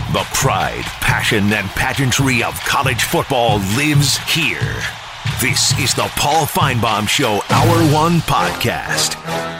The pride, passion, and pageantry of college football lives here. This is the Paul Finebaum Show Hour 1 podcast.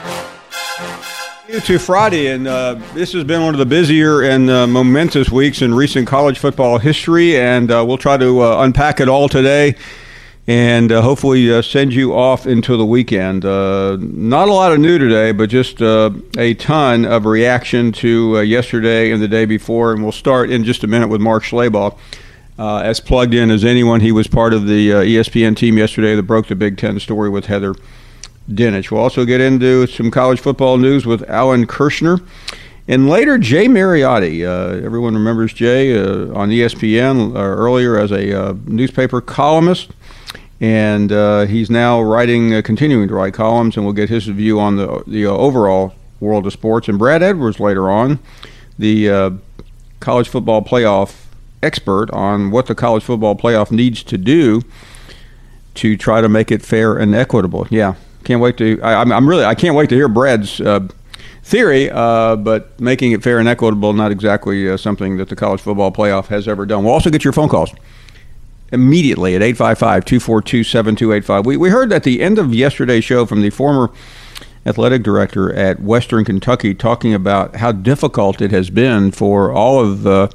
To Friday, and this has been one of the busier and momentous weeks in recent college football history, and we'll try to unpack it all today and hopefully send you off into the weekend. Not a lot of new today, but just a ton of reaction to yesterday and the day before, and we'll start in just a minute with Mark Schlabach. As plugged in as anyone, he was part of the ESPN team yesterday that broke the Big Ten story with Heather Dinich. We'll also get into some college football news with Alan Kirshner. And later, Jay Mariotti. Everyone remembers Jay on ESPN earlier as a newspaper columnist. And he's now continuing to write columns, and we'll get his view on the overall world of sports. And Brad Edwards later on, the college football playoff expert on what the college football playoff needs to do to try to make it fair and equitable. Yeah, can't wait to. I can't wait to hear Brad's theory, but making it fair and equitable not exactly something that the college football playoff has ever done. We'll also get your phone calls immediately at 855-242-7285. We heard at the end of yesterday's show from the former athletic director at Western Kentucky talking about how difficult it has been for all of the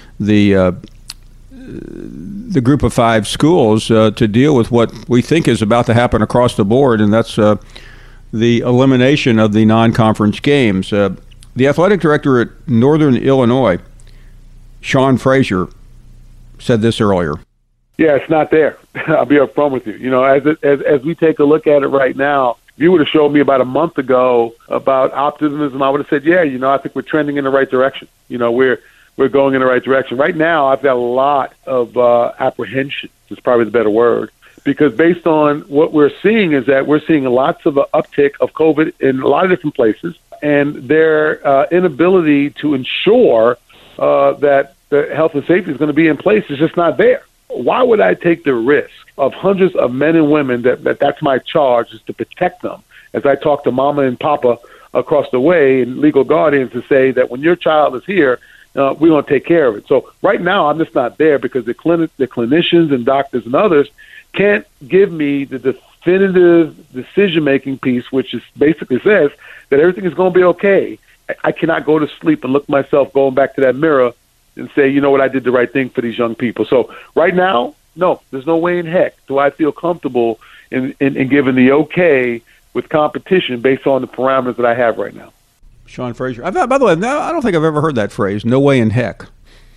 group of five schools to deal with what we think is about to happen across the board, and that's the elimination of the non-conference games. The athletic director at Northern Illinois, Sean Frazier, said this earlier. Yeah, it's not there. I'll be upfront with you. You know, as we take a look at it right now, if you would have showed me about a month ago about optimism, I would have said, yeah, you know, I think we're trending in the right direction. You know, we're going in the right direction. Right now, I've got a lot of apprehension, is probably the better word, because based on what we're seeing is that we're seeing lots of uptick of COVID in a lot of different places, and their inability to ensure that the health and safety is going to be in place is just not there. Why would I take the risk of hundreds of men and women that's my charge, is to protect them, as I talk to mama and papa across the way and legal guardians to say that when your child is here, we're going to take care of it. So right now, I'm just not there because the clinicians and doctors and others can't give me the definitive decision-making piece, which is basically says that everything is going to be okay. I cannot go to sleep and look myself going back to that mirror and say, you know what, I did the right thing for these young people. So right now, no, there's no way in heck do I feel comfortable in giving the okay with competition based on the parameters that I have right now. Sean Frazier. By the way, no, I don't think I've ever heard that phrase. No way in heck.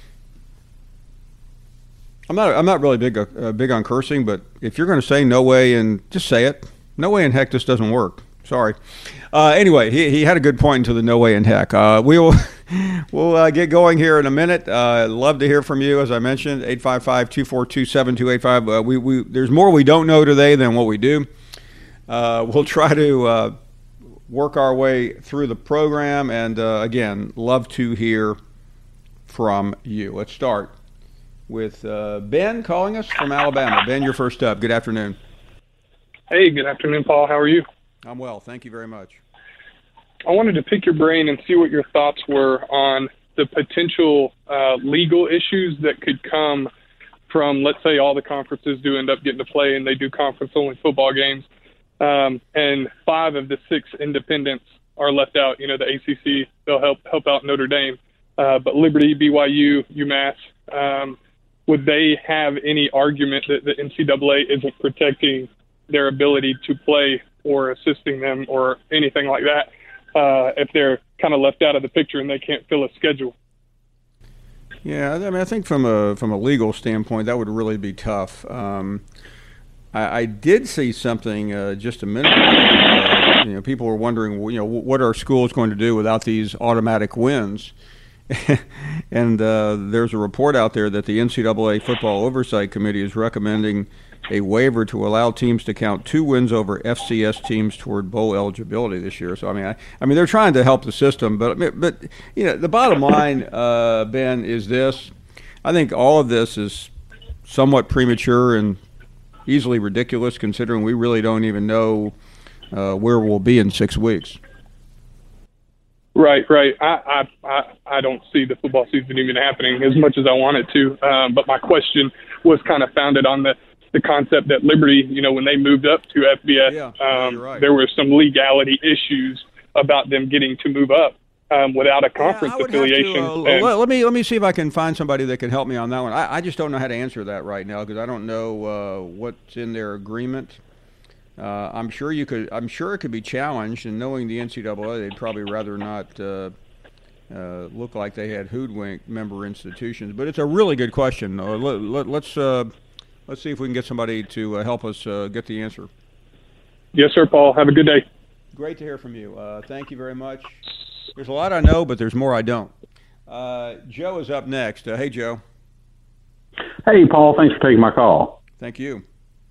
I'm not really big on cursing, but if you're going to say no way, and just say it. No way in heck just doesn't work. Sorry. Anyway, he had a good point into the no way in heck. We'll get going here in a minute. Love to hear from you, as I mentioned, 855-242-7285. There's more we don't know today than what we do. We'll try to work our way through the program, and again, love to hear from you. Let's start with Ben calling us from Alabama. Ben, you're first up. Good afternoon. Hey, good afternoon, Paul. How are you? I'm well. Thank you very much. I wanted to pick your brain and see what your thoughts were on the potential legal issues that could come from, let's say, all the conferences do end up getting to play and they do conference-only football games. And 5 of the 6 independents are left out. You know, the ACC, they'll help out Notre Dame. But Liberty, BYU, UMass, would they have any argument that the NCAA isn't protecting their ability to play or assisting them or anything like that if they're kind of left out of the picture and they can't fill a schedule? Yeah, I mean, I think from a legal standpoint, that would really be tough. I did see something just a minute ago. People were wondering, what are schools going to do without these automatic wins? And there's a report out there that the NCAA Football Oversight Committee is recommending a waiver to allow teams to count 2 wins over FCS teams toward bowl eligibility this year. So I mean, they're trying to help the system, but the bottom line, Ben, is this: I think all of this is somewhat premature and easily ridiculous, considering we really don't even know where we'll be in 6 weeks. Right. I don't see the football season even happening as much as I want it to. But my question was kind of founded on the concept that Liberty, when they moved up to FBS, you're right. there were some legality issues about them getting to move up without a conference affiliation. Let me see if I can find somebody that can help me on that one. I just don't know how to answer that right now because I don't know what's in their agreement. I'm sure it could be challenged, and knowing the NCAA, they'd probably rather not look like they had hoodwinked member institutions. But it's a really good question. Let's see if we can get somebody to help us get the answer. Yes, sir, Paul. Have a good day. Great to hear from you. Thank you very much. There's a lot I know, but there's more I don't. Joe is up next. Hey, Joe. Hey, Paul. Thanks for taking my call. Thank you.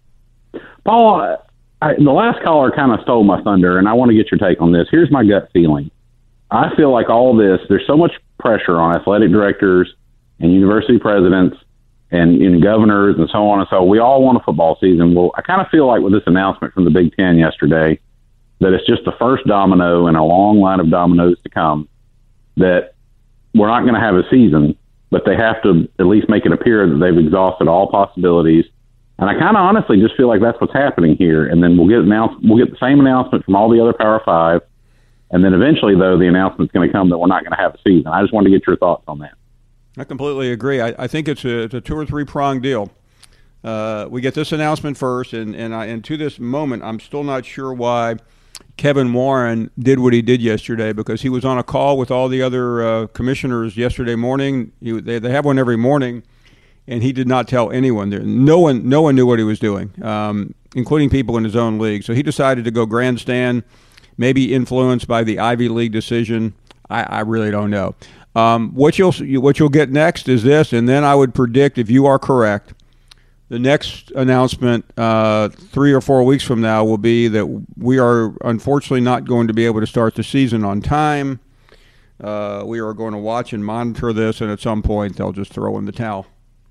Paul, the last caller kind of stole my thunder, and I want to get your take on this. Here's my gut feeling. I feel like all this, there's so much pressure on athletic directors and university presidents and governors and so on and so. We all want a football season. Well, I kind of feel like with this announcement from the Big Ten yesterday that it's just the first domino in a long line of dominoes to come, that we're not going to have a season, but they have to at least make it appear that they've exhausted all possibilities. And I kind of honestly just feel like that's what's happening here. And then we'll get the same announcement from all the other Power Five. And then eventually, though, the announcement's going to come that we're not going to have a season. I just wanted to get your thoughts on that. I completely agree. I think it's a 2 or 3 pronged deal. We get this announcement first, and to this moment, I'm still not sure why Kevin Warren did what he did yesterday, because he was on a call with all the other commissioners yesterday morning. They have one every morning. And he did not tell anyone there. No one knew what he was doing, including people in his own league. So he decided to go grandstand, maybe influenced by the Ivy League decision. I really don't know. What you'll get next is this, and then I would predict, if you are correct, the next announcement 3 or 4 weeks from now will be that we are unfortunately not going to be able to start the season on time. We are going to watch and monitor this, and at some point they'll just throw in the towel.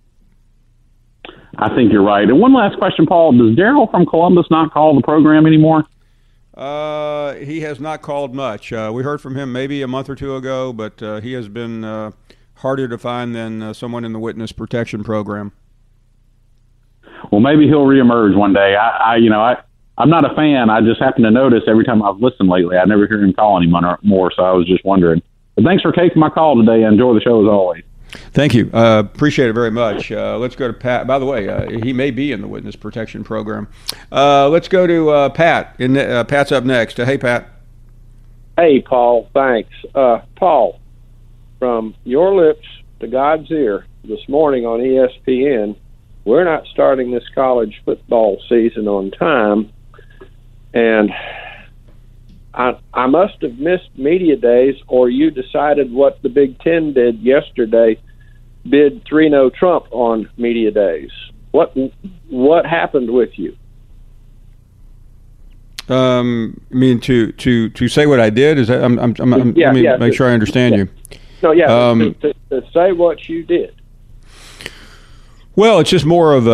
I think you're right. And one last question, Paul. Does Daryl from Columbus not call the program anymore? He has not called much. We heard from him maybe a month or two ago, but he has been harder to find than someone in the witness protection program. Well, maybe he'll reemerge one day. I'm not a fan. I just happen to notice every time I've listened lately, I never hear him call anymore, so I was just wondering. But thanks for taking my call today. I enjoy the show as always. Thank you. Appreciate it very much. Let's go to Pat. By the way, he may be in the witness protection program. Let's go to Pat. Pat's up next. Hey, Pat. Hey, Paul. Thanks. Paul, from your lips to God's ear this morning on ESPN, we're not starting this college football season on time. And I must have missed media days, or you decided what the Big Ten did yesterday, bid 3-0 Trump on media days. What happened with you? I mean, to say what I did is that let me make sure I understand you. No, to say what you did. Well, it's just more of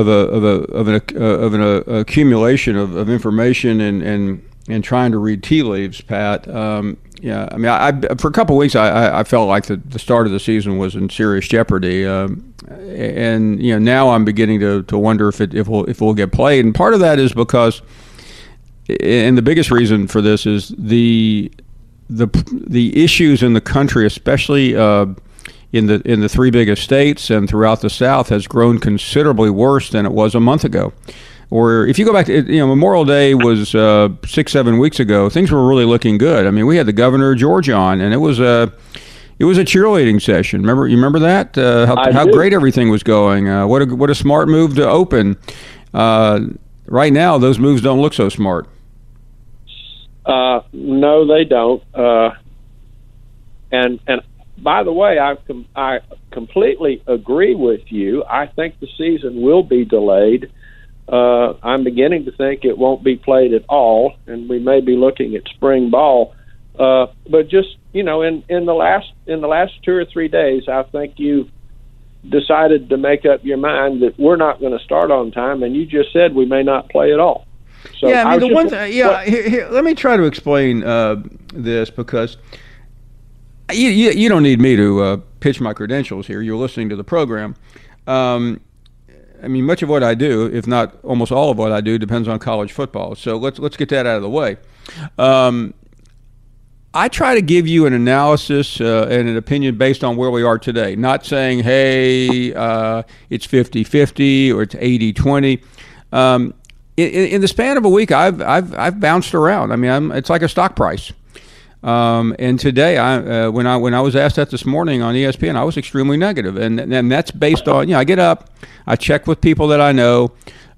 an accumulation of information and trying to read tea leaves, Pat. Yeah, I mean, for a couple of weeks, I felt like the start of the season was in serious jeopardy, and now I'm beginning to wonder if we'll get played. And part of that is because, and the biggest reason for this is the issues in the country, especially in the 3 biggest states and throughout the South, has grown considerably worse than it was a month ago. Or if you go back to, Memorial Day was 6-7 weeks ago. Things were really looking good. I mean, we had the governor of Georgia on, and it was a cheerleading session. You remember that? How great everything was going. What a smart move to open. Right now, those moves don't look so smart. No, they don't. And by the way, I completely agree with you. I think the season will be delayed. I'm beginning to think it won't be played at all, and we may be looking at spring ball. But just in the last 2 or 3 days, I think you decided to make up your mind that we're not going to start on time, and you just said we may not play at all. So yeah, I mean, the one thing. Yeah, here, let me try to explain this, because You don't need me to pitch my credentials here. You're listening to the program. I mean, much of what I do, if not almost all of what I do, depends on college football. So let's get that out of the way. I try to give you an analysis and an opinion based on where we are today, not saying, hey, it's 50-50 or it's 80-20. In the span of a week, I've bounced around. I mean, it's like a stock price. And today, when I was asked that this morning on ESPN, I was extremely negative, and that's based on, I get up, I check with people that I know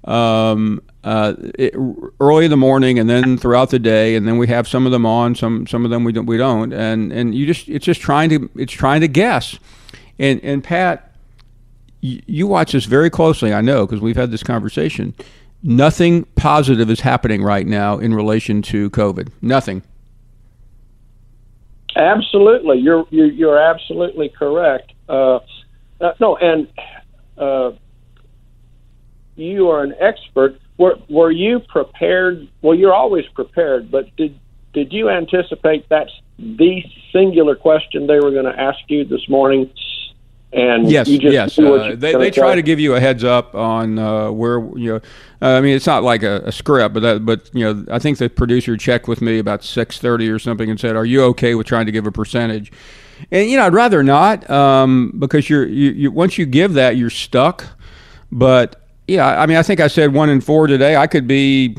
early in the morning, and then throughout the day, and then we have some of them on, some of them we don't, and it's trying to guess, and Pat, you watch this very closely, I know, because we've had this conversation. Nothing positive is happening right now in relation to COVID. Nothing. Absolutely, you're absolutely correct. No, and you are an expert. Were you prepared? Well, you're always prepared, but did you anticipate that's the singular question they were going to ask you this morning? And yes. They try say? to give you a heads up on where I mean, it's not like a script, but I think the producer checked with me about 6:30 or something and said, "Are you okay with trying to give a percentage?" And I'd rather not because you once you give that, you're stuck. But yeah, I mean, I think I said 1 in 4 today. I could be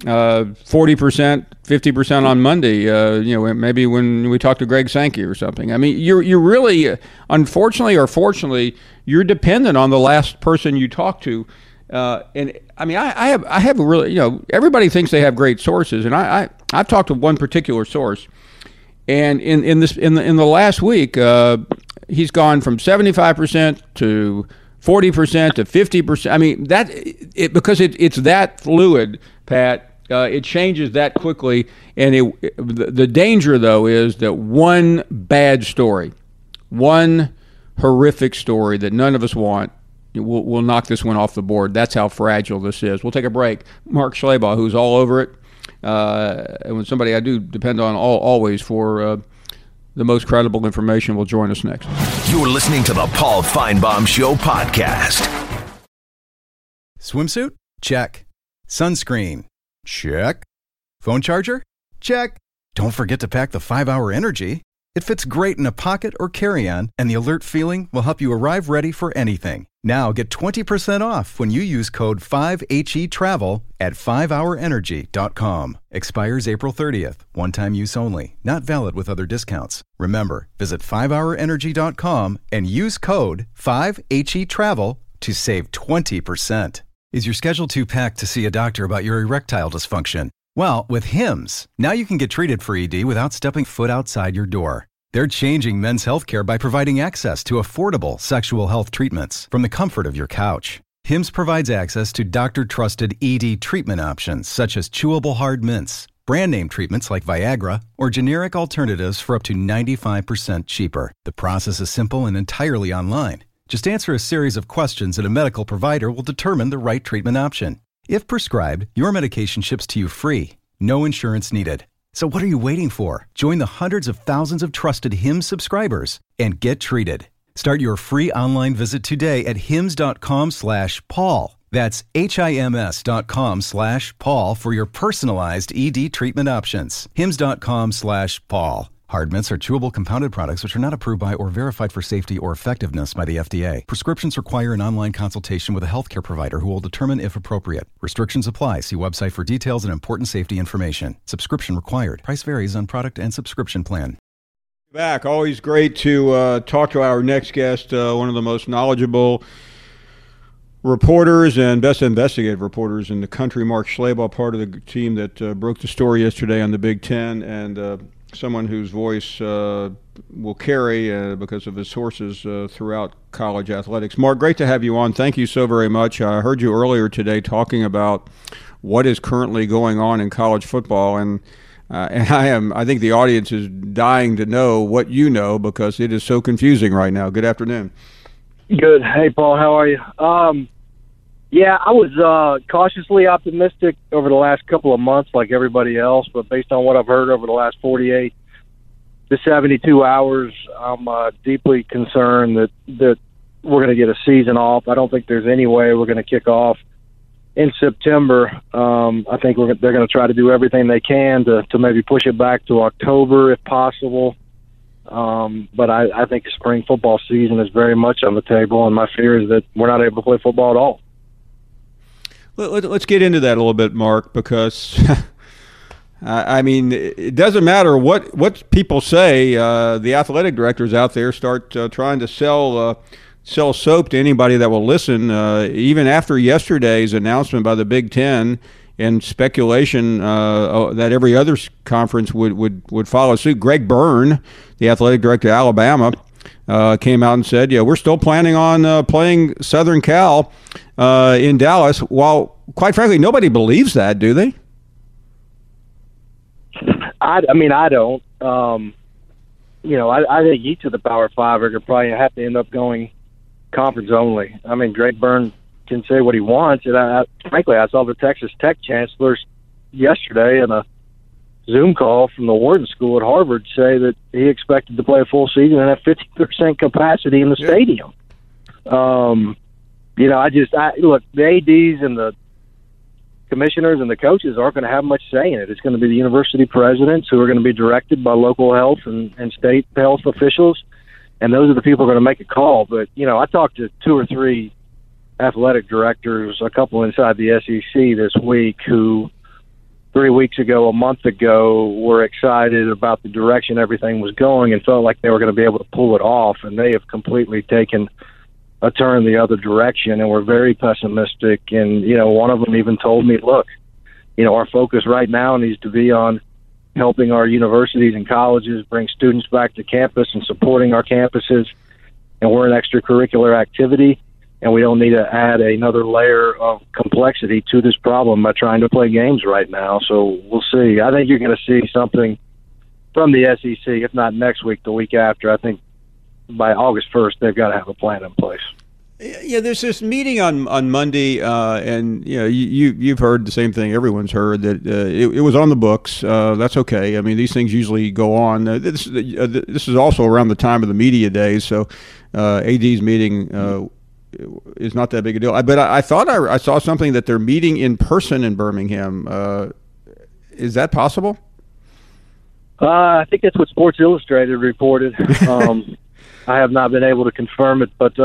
40%, 50% on Monday. Maybe when we talk to Greg Sankey or something. I mean, you're really, unfortunately or fortunately, you're dependent on the last person you talk to. And I mean, I have really, everybody thinks they have great sources, and I've talked to one particular source, and in the last week, he's gone from 75% to 40% to 50%. I mean, because it's that fluid, Pat. It changes that quickly, and the danger, though, is that one bad story, one horrific story that none of us want, will knock this one off the board. That's how fragile this is. We'll take a break. Mark Schlabach, who's all over it, and when somebody I do depend on always for the most credible information, will join us next. You're listening to the Paul Finebaum Show podcast. Swimsuit? Check. Sunscreen? Check. Phone charger? Check. Don't forget to pack the 5-Hour Energy. It fits great in a pocket or carry-on, and the alert feeling will help you arrive ready for anything. Now get 20% off when you use code 5HETRAVEL at 5hourenergy.com. Expires April 30th. One-time use only. Not valid with other discounts. Remember, visit 5hourenergy.com and use code 5HETRAVEL to save 20%. Is your schedule too packed to see a doctor about your erectile dysfunction? Well, with Hims, now you can get treated for ED without stepping foot outside your door. They're changing men's healthcare by providing access to affordable sexual health treatments from the comfort of your couch. Hims provides access to doctor-trusted ED treatment options such as chewable hard mints, brand name treatments like Viagra, or generic alternatives for up to 95% cheaper. The process is simple and entirely online. Just answer a series of questions and a medical provider will determine the right treatment option. If prescribed, your medication ships to you free. No insurance needed. So what are you waiting for? Join the hundreds of thousands of trusted Hims subscribers and get treated. Start your free online visit today at hims.com/Paul. That's HIMS.com/Paul for your personalized ED treatment options. hims.com/Paul. Hard mints are chewable compounded products which are not approved by or verified for safety or effectiveness by the FDA. Prescriptions require an online consultation with a healthcare provider who will determine if appropriate. Restrictions apply. See website for details and important safety information. Subscription required. Price varies on product and subscription plan. Back. Always great to talk to our next guest, one of the most knowledgeable reporters and best investigative reporters in the country, Mark Schlabach, part of the team that broke the story yesterday on the Big Ten, and someone whose voice will carry because of his sources throughout college athletics. Mark, great to have you on. Thank you so very much. I heard you earlier today talking about what is currently going on in college football, and I think the audience is dying to know what you know because it is so confusing right now. Good afternoon. Good. Hey, Paul. How are you? Yeah, I was cautiously optimistic over the last couple of months like everybody else, but based on what I've heard over the last 48 the 72 hours, I'm deeply concerned that we're going to get a season off. I don't think there's any way we're going to kick off in September. I think they're going to try to do everything they can to maybe push it back to October if possible. But I think the spring football season is very much on the table, and my fear is that we're not able to play football at all. Let's get into that a little bit, Mark, because I mean, it doesn't matter what people say. The athletic directors out there start trying to sell soap to anybody that will listen. Even after yesterday's announcement by the Big Ten and speculation that every other conference would follow suit, Greg Byrne, the athletic director of Alabama, came out and said, "Yeah, we're still planning on playing Southern Cal in Dallas." While, quite frankly, nobody believes that, do they? I mean, I don't. I think each of the Power Five are going to probably have to end up going conference only. I mean, Greg Byrne can say what he wants, and frankly, I saw the Texas Tech chancellor yesterday in a Zoom call from the Wharton School at Harvard say that he expected to play a full season and have 50% capacity in the stadium. Look, the ADs and the commissioners and the coaches aren't going to have much say in it. It's going to be the university presidents who are going to be directed by local health and state health officials, and those are the people who are going to make a call. But, I talked to 2 or 3 athletic directors, a couple inside the SEC this week, who 3 weeks ago, a month ago, were excited about the direction everything was going and felt like they were going to be able to pull it off, and they have completely taken a turn the other direction, and we're very pessimistic. And, one of them even told me, look, our focus right now needs to be on helping our universities and colleges bring students back to campus and supporting our campuses, and we're an extracurricular activity, and we don't need to add another layer of complexity to this problem by trying to play games right now. So we'll see. I think you're going to see something from the SEC, if not next week, the week after. I think by August 1st, they've got to have a plan in place. Yeah, there's this meeting on Monday, and you've heard the same thing everyone's heard, that it was on the books. That's okay. I mean, these things usually go on. This is also around the time of the media days, so AD's meeting is not that big a deal. But I thought I saw something that they're meeting in person in Birmingham. Is that possible? I think that's what Sports Illustrated reported. I have not been able to confirm it, but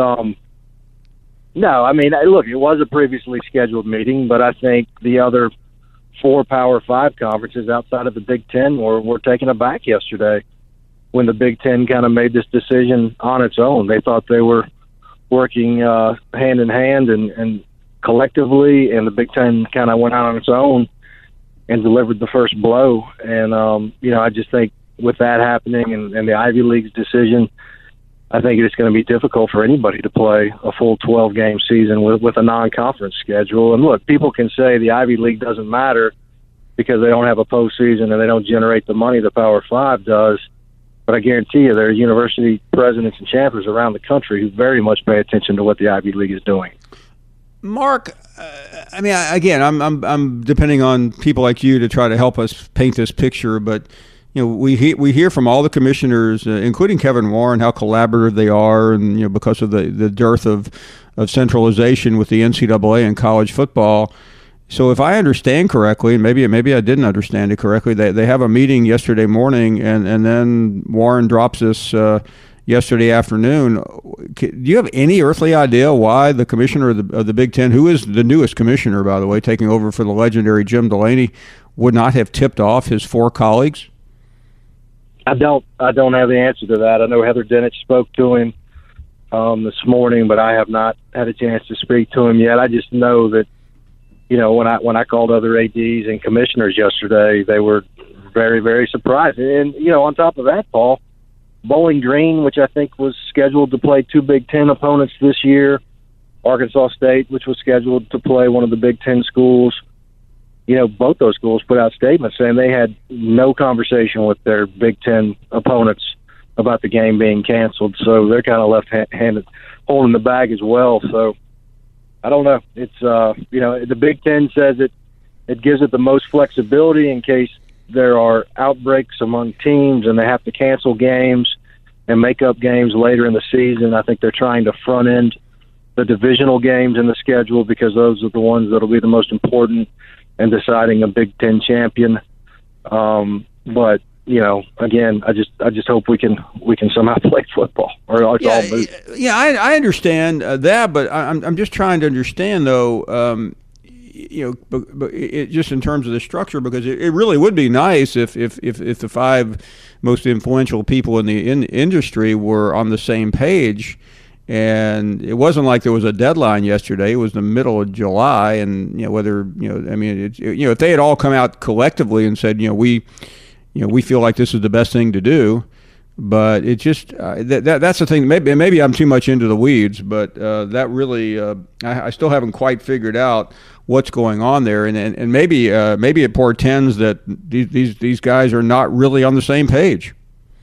no, I mean, look, it was a previously scheduled meeting, but I think the other 4 Power 5 conferences outside of the Big Ten were taken aback yesterday when the Big Ten kind of made this decision on its own. They thought they were working hand in hand and collectively, and the Big Ten kind of went out on its own and delivered the first blow. And, I just think with that happening and the Ivy League's decision, I think it's going to be difficult for anybody to play a full 12-game season with a non-conference schedule. And look, people can say the Ivy League doesn't matter because they don't have a postseason and they don't generate the money the Power 5 does. But I guarantee you there are university presidents and chancellors around the country who very much pay attention to what the Ivy League is doing. Mark, I mean, again, I'm depending on people like you to try to help us paint this picture, but we hear from all the commissioners, including Kevin Warren, how collaborative they are, and because of the dearth of centralization with the NCAA and college football. So if I understand correctly, and maybe I didn't understand it correctly, they have a meeting yesterday morning, and then Warren drops this yesterday afternoon. Do you have any earthly idea why the commissioner of the Big Ten, who is the newest commissioner, by the way, taking over for the legendary Jim Delaney, would not have tipped off his 4 colleagues? I don't have the answer to that. I know Heather Dinich spoke to him this morning, but I have not had a chance to speak to him yet. I just know that, when I called other ADs and commissioners yesterday, they were very, very surprised. And, on top of that, Paul, Bowling Green, which I think was scheduled to play 2 Big Ten opponents this year, Arkansas State, which was scheduled to play one of the Big Ten schools, both those schools put out statements saying they had no conversation with their Big Ten opponents about the game being canceled. So they're kind of left-handed holding the bag as well. So I don't know. It's, the Big Ten says it gives it the most flexibility in case there are outbreaks among teams and they have to cancel games and make up games later in the season, I think they're trying to front end the divisional games in the schedule because those are the ones that will be the most important in deciding a Big Ten champion. But again, I just hope we can somehow play football, or it's all moot. Yeah, I understand that, but I'm just trying to understand though. But just in terms of the structure, because it really would be nice if the 5 most influential people in the industry were on the same page. And it wasn't like there was a deadline yesterday. It was the middle of July, and if they had all come out collectively and said, we feel like this is the best thing to do. But it just that's the thing. Maybe I'm too much into the weeds, but that really I still haven't quite figured out what's going on there, and maybe it portends that these guys are not really on the same page.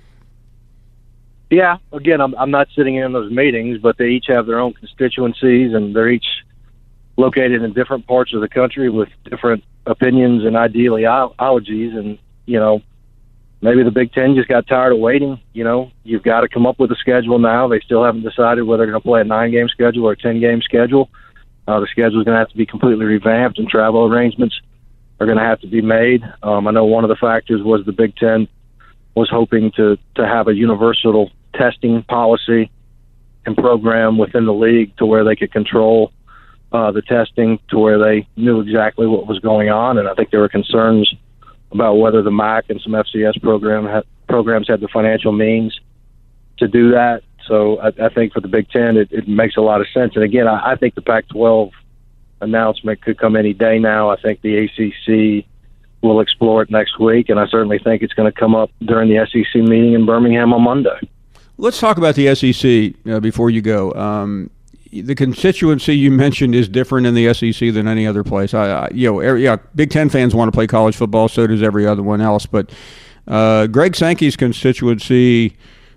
Yeah, again, I'm not sitting in those meetings, but they each have their own constituencies, and they're each located in different parts of the country with different opinions and ideologies, and maybe the Big Ten just got tired of waiting. You've got to come up with a schedule now. They still haven't decided whether they're going to play a 9-game schedule or a 10-game schedule. The schedule is going to have to be completely revamped, and travel arrangements are going to have to be made. I know one of the factors was the Big Ten was hoping to have a universal testing policy and program within the league to where they could control the testing to where they knew exactly what was going on. And I think there were concerns about whether the MAC and some FCS programs had the financial means to do that. So I think for the Big Ten, it makes a lot of sense. And again, I think the Pac-12 announcement could come any day now. I think the ACC will explore it next week, and I certainly think it's going to come up during the SEC meeting in Birmingham on Monday. Let's talk about the SEC before you go. The constituency you mentioned is different in the SEC than any other place. Big Ten fans want to play college football, so does every other one else. But Greg Sankey's constituency,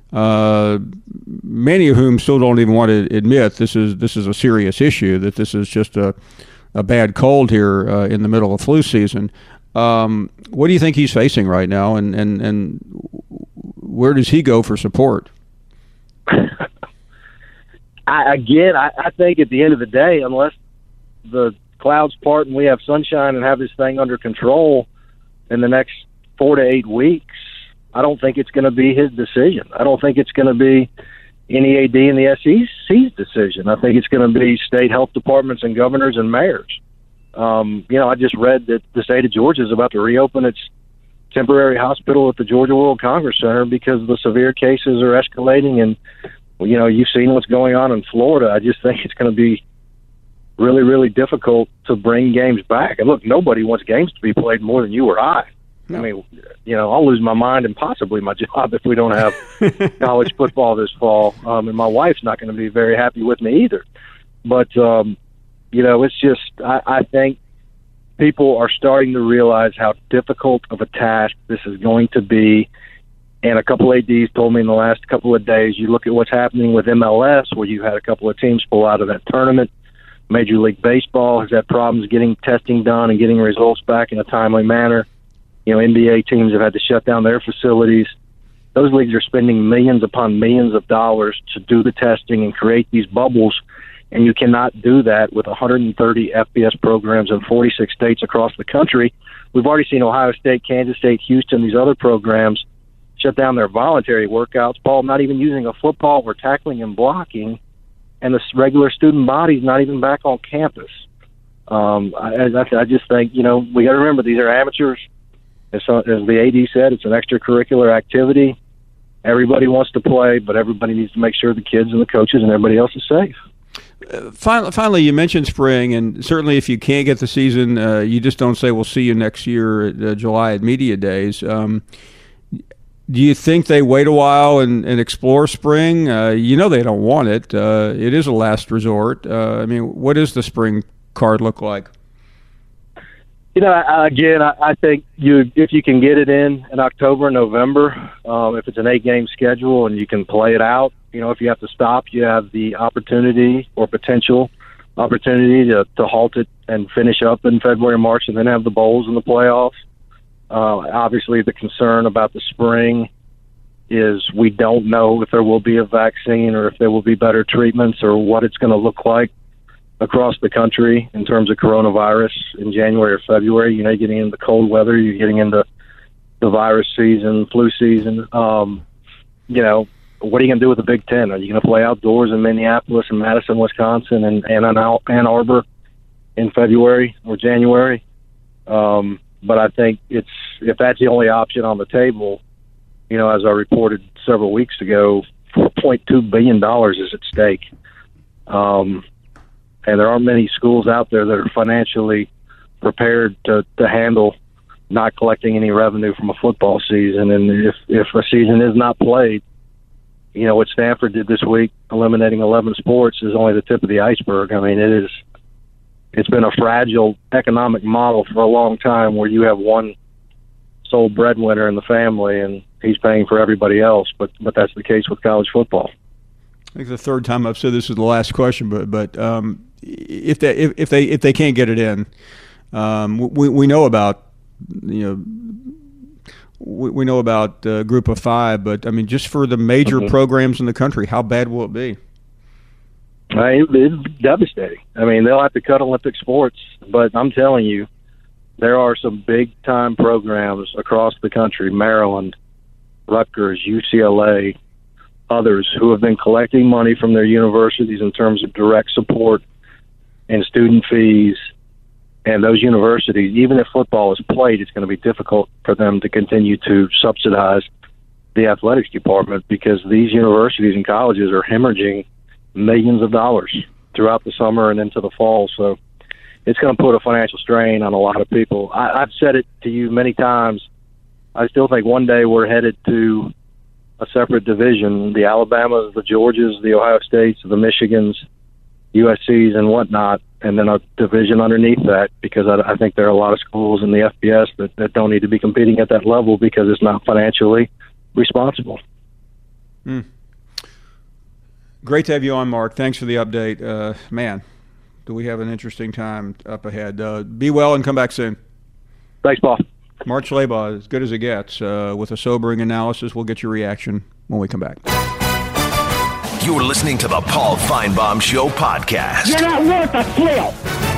many of whom still don't even want to admit this is a serious issue, that this is just a bad cold here in the middle of flu season. What do you think he's facing right now, and where does he go for support? I think at the end of the day, unless the clouds part and we have sunshine and have this thing under control in the next 4 to 8 weeks, I don't think it's going to be his decision. I don't think it's going to be any AD in the SEC's decision. I think it's going to be state health departments and governors and mayors. I just read that the state of Georgia is about to reopen its temporary hospital at the Georgia World Congress Center because the severe cases are escalating. And, you've seen what's going on in Florida. I just think it's going to be really, really difficult to bring games back. And look, nobody wants games to be played more than you or I. No. I mean, I'll lose my mind and possibly my job if we don't have college football this fall. And my wife's not going to be very happy with me either. But, it's just, I think people are starting to realize how difficult of a task this is going to be. And a couple ADs told me in the last couple of days, you look at what's happening with MLS, where you had a couple of teams pull out of that tournament. Major League Baseball has had problems getting testing done and getting results back in a timely manner. NBA teams have had to shut down their facilities. Those leagues are spending millions upon millions of dollars to do the testing and create these bubbles. And you cannot do that with 130 FBS programs in 46 states across the country. We've already seen Ohio State, Kansas State, Houston, these other programs shut down their voluntary workouts. Paul, not even using a football or tackling and blocking, and the regular student body's not even back on campus. I just think, we got to remember these are amateurs. As the AD said, it's an extracurricular activity. Everybody wants to play, but everybody needs to make sure the kids and the coaches and everybody else is safe. Finally, you mentioned spring, and certainly if you can't get the season, you just don't say we'll see you next year at July at Media Days. Do you think they wait a while and explore spring? They don't want it. It is a last resort. What does the spring card look like? I think if you can get it in October, November, if it's an 8-game schedule and you can play it out, if you have to stop, you have the opportunity or potential opportunity to halt it and finish up in February, March, and then have the bowls and the playoffs. Obviously, the concern about the spring is we don't know if there will be a vaccine or if there will be better treatments or what it's going to look like across the country in terms of coronavirus in January or February. You know, you're getting into cold weather, you're getting into the virus season, flu season. You know, what are you going to do with the Big Ten? Are you going to play outdoors in Minneapolis and Madison, Wisconsin, and Ann Arbor in February or January? But I think if that's the only option on the table, you know, as I reported several weeks ago, $4.2 billion is at stake. And there aren't many schools out there that are financially prepared to handle not collecting any revenue from a football season. And if a season is not played, you know, what Stanford did this week, eliminating 11 sports, is only the tip of the iceberg. I mean, it's been a fragile economic model for a long time where you have one sole breadwinner in the family and he's paying for everybody else. But that's the case with college football. I think the third time I've said this is the last question, but if they can't get it in, we know about, you know, we know about Group of Five, but I mean, just for the major programs in the country, how bad will it be? It's devastating. I mean, they'll have to cut Olympic sports, but I'm telling you, there are some big-time programs across the country, Maryland, Rutgers, UCLA, others, who have been collecting money from their universities in terms of direct support and student fees. And those universities, even if football is played, it's going to be difficult for them to continue to subsidize the athletics department because these universities and colleges are hemorrhaging millions of dollars throughout the summer and into the fall. So it's going to put a financial strain on a lot of people. I've said it to you many times. I still think one day we're headed to a separate division, the Alabamas, the Georgias, the Ohio States, the Michigans, USCs, and whatnot, and then a division underneath that, because I think there are a lot of schools in the FBS that don't need to be competing at that level because it's not financially responsible. Great to have you on, Mark. Thanks for the update. Man, do we have an interesting time up ahead. Be well and come back soon. Thanks, Paul. Mark Schlabach, as good as it gets, with a sobering analysis. We'll get your reaction when we come back. You're listening to the Paul Feinbaum Show podcast. You're not worth a flail.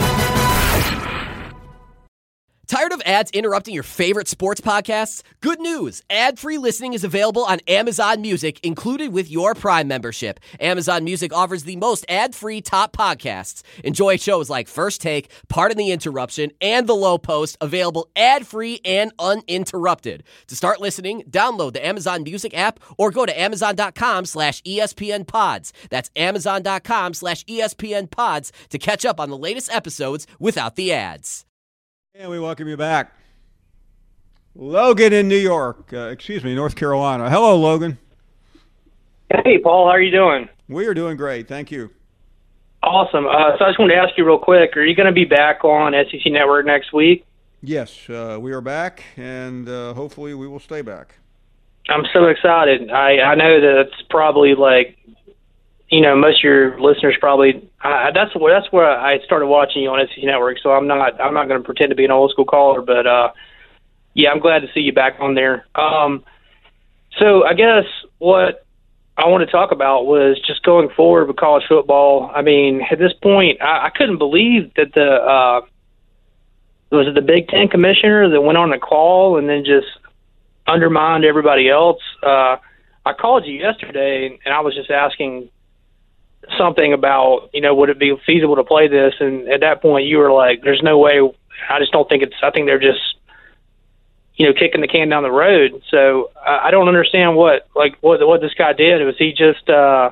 Tired of ads interrupting your favorite sports podcasts? Good news! Ad-free listening is available on Amazon Music, included with your Prime membership. Amazon Music offers the most ad-free top podcasts. Enjoy shows like First Take, Pardon the Interruption, and The Low Post, available ad-free and uninterrupted. To start listening, download the Amazon Music app or go to Amazon.com/ESPN Pods. That's Amazon.com/ESPN Pods to catch up on the latest episodes without the ads. And we welcome you back. Logan in North Carolina. Hello, Logan. Hey, Paul. How are you doing? We are doing great. Thank you. Awesome. So I just wanted to ask you real quick, are you going to be back on SEC Network next week? Yes, we are back, and hopefully we will stay back. I'm so excited. I know that it's probably like, you know, most of your listeners probably that's where I started watching you on SEC Network. So I'm not going to pretend to be an old school caller, but yeah, I'm glad to see you back on there. So I guess what I want to talk about was just going forward with college football. I mean, at this point, I couldn't believe that was it the Big Ten commissioner that went on a call and then just undermined everybody else. I called you yesterday and I was just asking something about, you know, would it be feasible to play this? And at that point you were like, there's no way. I just don't think I think they're just, you know, kicking the can down the road. So I don't understand what this guy did. Was he just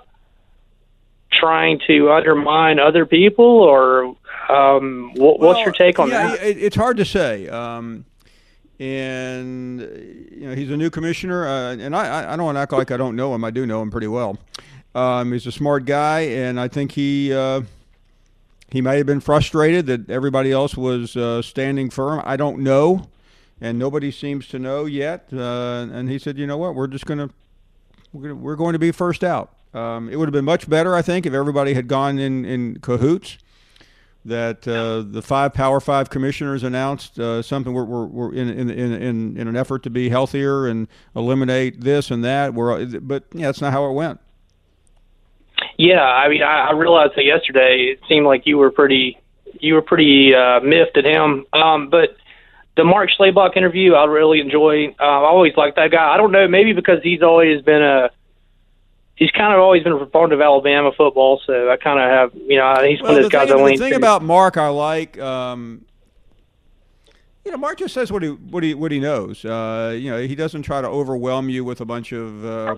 trying to undermine other people, or what's your take on that? It's hard to say. And you know, he's a new commissioner, and I don't want to act like I don't know him. I do know him pretty well. He's a smart guy, and I think he might have been frustrated that everybody else was standing firm. I don't know, and nobody seems to know yet. And he said, "You know what? We're going to be first out." It would have been much better, I think, if everybody had gone in cahoots. that the 5 Power 5 commissioners announced something we're in an effort to be healthier and eliminate this and that. But yeah, that's not how it went. Yeah, I mean, I realized that yesterday. It seemed like you were pretty miffed at him. But the Mark Schlabach interview, I really enjoy. I always liked that guy. I don't know, maybe because he's kind of always been fond of Alabama football. So I kind of have, he's one of those guys I lean to. The thing about Mark I like, Mark just says what he knows. He doesn't try to overwhelm you with a bunch of.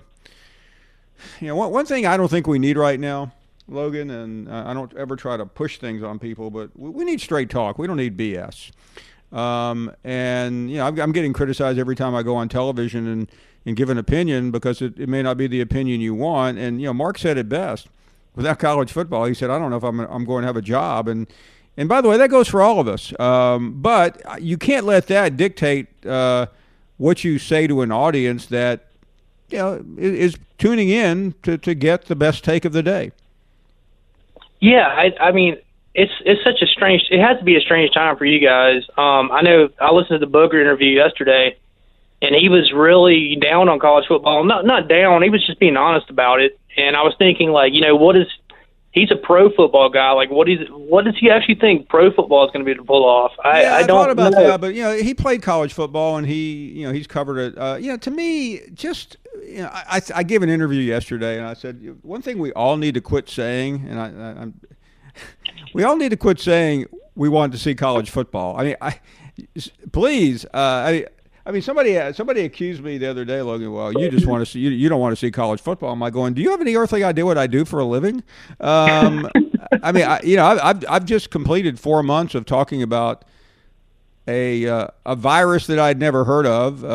One thing I don't think we need right now, Logan, and I don't ever try to push things on people, but we need straight talk. We don't need BS. I'm getting criticized every time I go on television and give an opinion because it may not be the opinion you want. And Mark said it best. Without college football, he said, I don't know if I'm going to have a job. And by the way, that goes for all of us. But you can't let that dictate what you say to an audience that is tuning in to get the best take of the day. Yeah, I mean, it's such a strange. It has to be a strange time for you guys. I know I listened to the Booger interview yesterday, and he was really down on college football. Not down. He was just being honest about it. And I was thinking, like, he's a pro football guy. Like, what does he actually think pro football is going to be able to pull off? I don't thought about know. that, but he played college football and he's covered it. To me, just I gave an interview yesterday and I said one thing we all need to quit saying, and we all need to quit saying we want to see college football. I mean, please. I mean, somebody accused me the other day, Logan. Well, you just want to see you don't want to see college football. I'm like going, do you have any earthly idea what I do for a living? I mean, I've just completed 4 months of talking about a virus that I'd never heard of,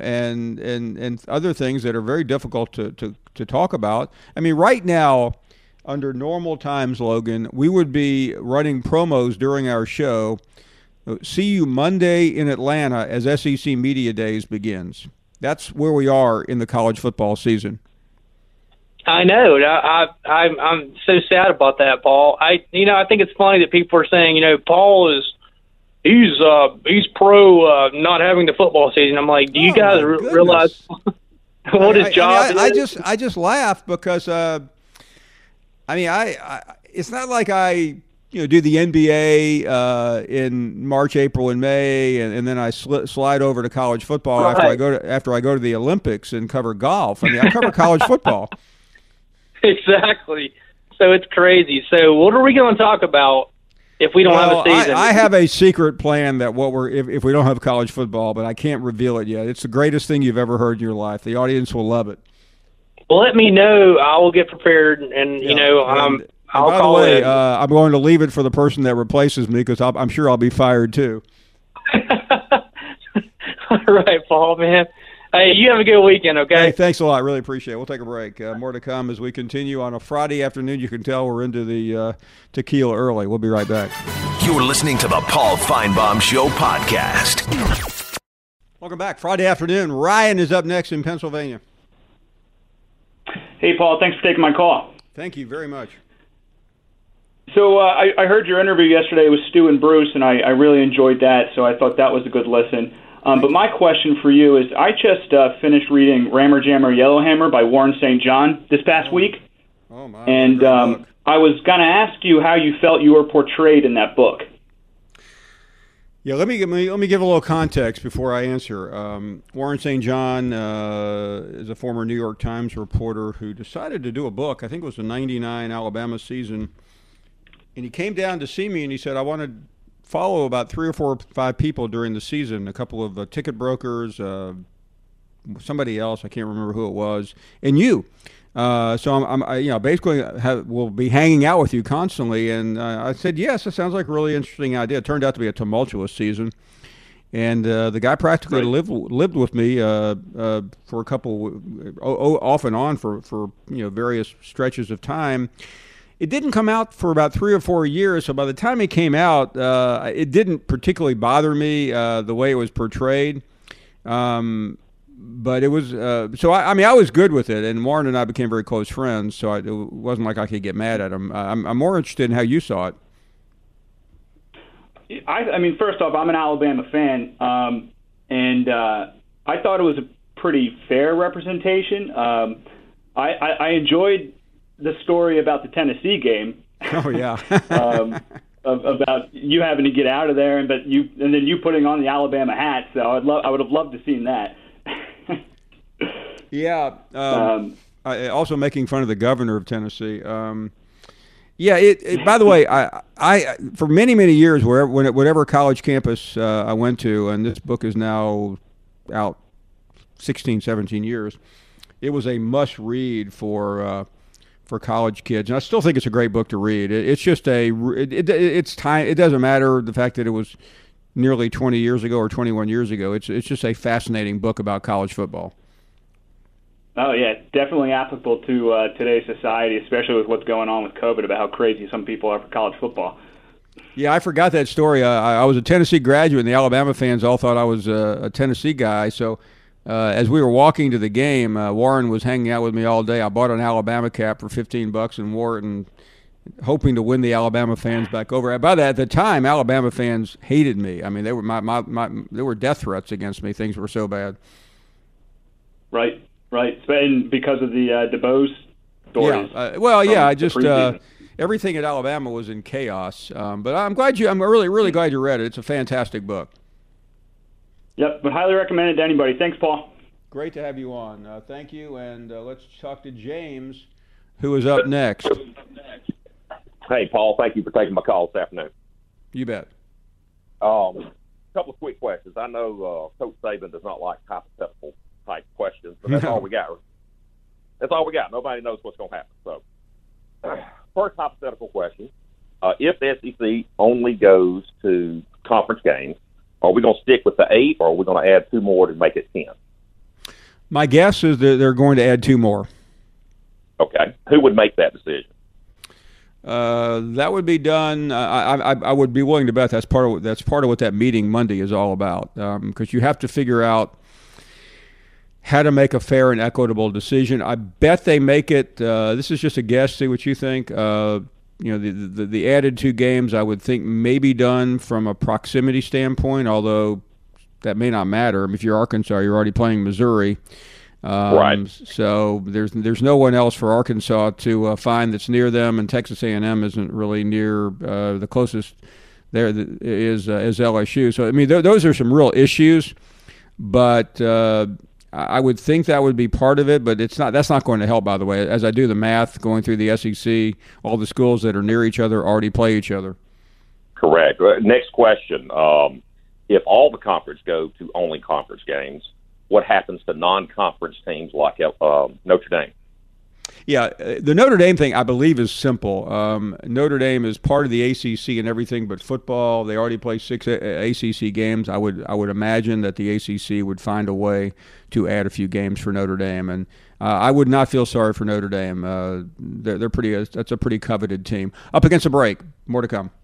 and other things that are very difficult to talk about. I mean, right now, under normal times, Logan, we would be running promos during our show. See you Monday in Atlanta as SEC Media Days begins. That's where we are in the college football season. I know. I'm so sad about that, Paul. I think it's funny that people are saying, Paul he's pro not having the football season. I'm like, do you guys realize what his job is? I just laugh because it's not like I do the NBA in March, April, and May, and then I slide over to college football after I go to the Olympics and cover golf. I mean, I cover college football. Exactly. So it's crazy. So what are we going to talk about if we don't have a season? I have a secret plan that if we don't have college football, but I can't reveal it yet. It's the greatest thing you've ever heard in your life. The audience will love it. Well, let me know. I will get prepared, and I'll by the way, I'm going to leave it for the person that replaces me because I'm sure I'll be fired too. All right, Paul, man. Hey, you have a good weekend, okay? Hey, thanks a lot. Really appreciate it. We'll take a break. More to come as we continue on a Friday afternoon. You can tell we're into the tequila early. We'll be right back. You're listening to the Paul Feinbaum Show podcast. Welcome back. Friday afternoon. Ryan is up next in Pennsylvania. Hey, Paul. Thanks for taking my call. Thank you very much. So I heard your interview yesterday with Stu and Bruce, and I really enjoyed that, so I thought that was a good listen. But my question for you is, I just finished reading Rammer Jammer Yellowhammer by Warren St. John this past week. Oh, my. And I was going to ask you how you felt you were portrayed in that book. Yeah, let me give a little context before I answer. Warren St. John is a former New York Times reporter who decided to do a book. I think it was the '99 Alabama season. And he came down to see me and he said, I want to follow about 3 or 4 or 5 people during the season, a couple of ticket brokers, somebody else, I can't remember who it was, and you. So I'm basically will be hanging out with you constantly. And I said, yes, it sounds like a really interesting idea. It turned out to be a tumultuous season. And the guy practically lived with me for a couple, off and on for various stretches of time. It didn't come out for about 3 or 4 years, so by the time it came out, it didn't particularly bother me the way it was portrayed. But it was I was good with it, and Warren and I became very close friends, so it wasn't like I could get mad at him. I'm more interested in how you saw it. I mean, first off, I'm an Alabama fan, and I thought it was a pretty fair representation. I enjoyed the story about the Tennessee game. Oh yeah. About you having to get out of there, and then you putting on the Alabama hat. So I would have loved to seen that. Yeah. Also making fun of the governor of Tennessee. Yeah. By the way, I for many years, whatever college campus I went to, and this book is now out 16, 17 years, it was a must read for college kids, and I still think it's a great book to read. It's just it's time. It doesn't matter the fact that it was nearly 20 years ago or 21 years ago. It's just a fascinating book about college football. Oh yeah, definitely applicable to today's society, especially with what's going on with COVID, about how crazy some people are for college football. Yeah, I forgot that story. I was a Tennessee graduate, and the Alabama fans all thought I was a Tennessee guy. So as we were walking to the game, Warren was hanging out with me all day. I bought an Alabama cap for $15 and wore it, and hoping to win the Alabama fans back over. By that, at the time, Alabama fans hated me. I mean, they were there were death threats against me. Things were so bad. Right. And because of the DeBose stories. Yeah. I just everything at Alabama was in chaos. But I'm really glad you read it. It's a fantastic book. Yep, but highly recommend it to anybody. Thanks, Paul. Great to have you on. Thank you, and let's talk to James, who is up next. Hey, Paul, thank you for taking my call this afternoon. You bet. A couple of quick questions. I know Coach Saban does not like hypothetical type questions, but that's all we got. That's all we got. Nobody knows what's going to happen. So, first hypothetical question. If the SEC only goes to conference games, are we going to stick with the 8, or are we going to add 2 more to make it 10? My guess is that they're going to add 2 more. Okay. Who would make that decision? That would be done. I would be willing to bet that's part of what that meeting Monday is all about, because you have to figure out how to make a fair and equitable decision. I bet they make it. This is just a guess. See what you think. The added 2 games, I would think may be done from a proximity standpoint, although that may not matter. If you're Arkansas, you're already playing Missouri. Right. So there's no one else for Arkansas to find that's near them, and Texas A&M isn't really near. The closest there is LSU. So I mean, those are some real issues, but I would think that would be part of it. But it's not. That's not going to help. By the way, as I do the math, going through the SEC, all the schools that are near each other already play each other. Correct. Next question: if all the conference go to only conference games, what happens to non-conference teams like Notre Dame? Yeah, the Notre Dame thing, I believe, is simple. Notre Dame is part of the ACC and everything but football. They already play 6 ACC games. I would imagine that the ACC would find a way to add a few games for Notre Dame, and I would not feel sorry for Notre Dame. They're pretty. That's a pretty coveted team. Up against a break. More to come.